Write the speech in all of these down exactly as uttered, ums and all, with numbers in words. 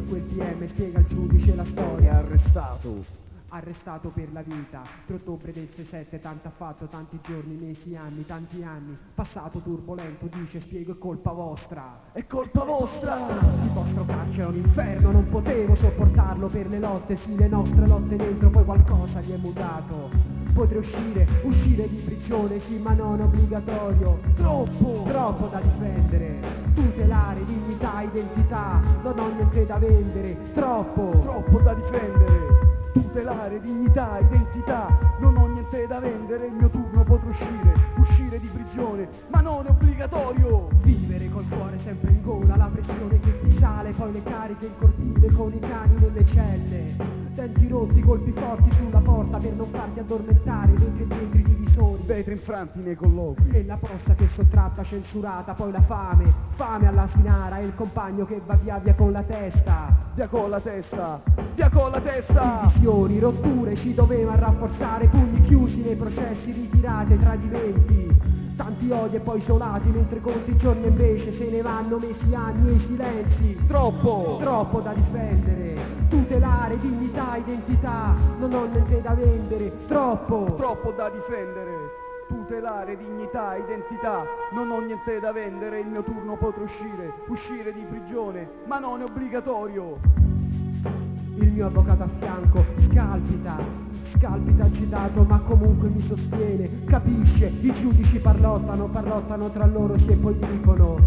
quel D M spiega al giudice la storia. È arrestato. Arrestato per la vita, tre ottobre del sessantasette, tanto ha fatto, tanti giorni, mesi, anni, tanti anni. Passato turbolento, dice, spiego, è colpa vostra. È colpa vostra! Il vostro carcere è un inferno, non potevo sopportarlo per le lotte, sì, le nostre lotte dentro, poi qualcosa gli è mutato. Potrei uscire, uscire di prigione, sì, ma non obbligatorio. Troppo! Troppo da difendere, tutelare, dignità, identità, non ho niente da vendere. Troppo! Troppo da difendere! Tutelare, dignità, identità, non ho niente da vendere, il mio turno potrò uscire, uscire di prigione, ma non è obbligatorio! Vivere col cuore sempre in gola, la pressione che ti sale, poi le cariche in cortile con i cani nelle celle. Denti rotti, colpi forti sulla porta per non farti addormentare, dentro e dentro i divisori. Vetri infranti nei colloqui. E la posta che è sottratta, censurata, poi la fame, fame all'asinara e il compagno che va via via con la testa. Via con la testa, via con la testa! Divisioni, rotture, ci doveva rafforzare, pugni chiusi nei processi, ritirate, tradimenti. Tanti odi e poi isolati, mentre conti i giorni invece se ne vanno mesi, anni e i silenzi. Troppo! Troppo da difendere, tutelare, dignità, identità, non ho niente da vendere. Troppo! Troppo da difendere, tutelare, dignità, identità, non ho niente da vendere, il mio turno potrò uscire, uscire di prigione, ma non è obbligatorio. Il mio avvocato a fianco scalpita, scalpita agitato, ma comunque mi sostiene, capisce, i giudici parlottano, parlottano tra loro, sì, e poi dicono: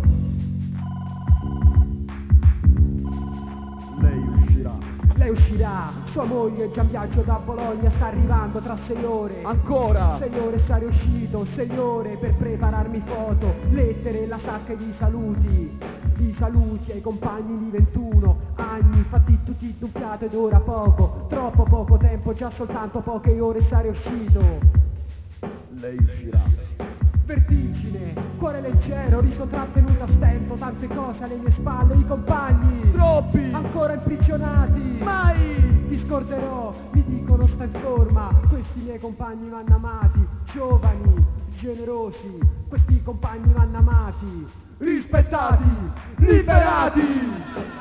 lei uscirà. lei uscirà, sua moglie è già in viaggio da Bologna, sta arrivando tra sei ore. Ancora! Sei ore sarei uscito, sei ore per prepararmi foto, lettere, la sacca di saluti. I saluti ai compagni di ventuno anni, fatti tutti d'un fiato ed ora poco, troppo poco tempo, già soltanto poche ore sarei uscito. Lei uscirà. Vertigine, cuore leggero, riso trattenuto a stento, tante cose alle mie spalle, i compagni Troppi! ancora imprigionati. Mai! Ti scorderò, mi dicono sta in forma, questi miei compagni vanno amati, giovani, generosi, questi compagni vanno amati, Rispettati! Liberati!